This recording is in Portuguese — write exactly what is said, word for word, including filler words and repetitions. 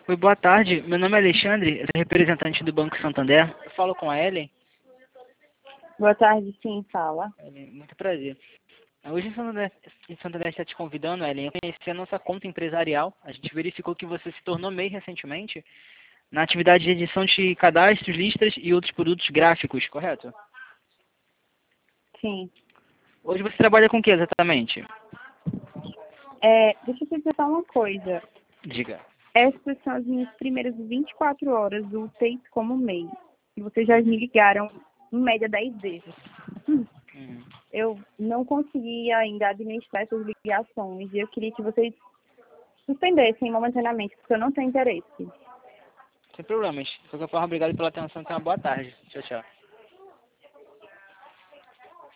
Oi, boa tarde. Meu nome é Alexandre, eu sou representante do Banco Santander. Eu falo com a Ellen. Boa tarde, sim, fala. Ellen, muito prazer. Hoje em Santander, em Santander está te convidando, Ellen, a conhecer a nossa conta empresarial. A gente verificou que você se tornou MEI recentemente na atividade de edição de cadastros, listas e outros produtos gráficos, correto? Sim. Hoje você trabalha com o que exatamente? É, deixa eu te dizer só uma coisa. Diga. Essas são as minhas primeiras vinte e quatro horas úteis como MEI. E vocês já me ligaram, em média, dez vezes. Hum. Uhum. Eu não consegui ainda administrar essas ligações. E eu queria que vocês suspendessem momentaneamente, porque eu não tenho interesse. Sem problemas. De qualquer forma, obrigado pela atenção e tenha uma boa tarde. Tchau, tchau.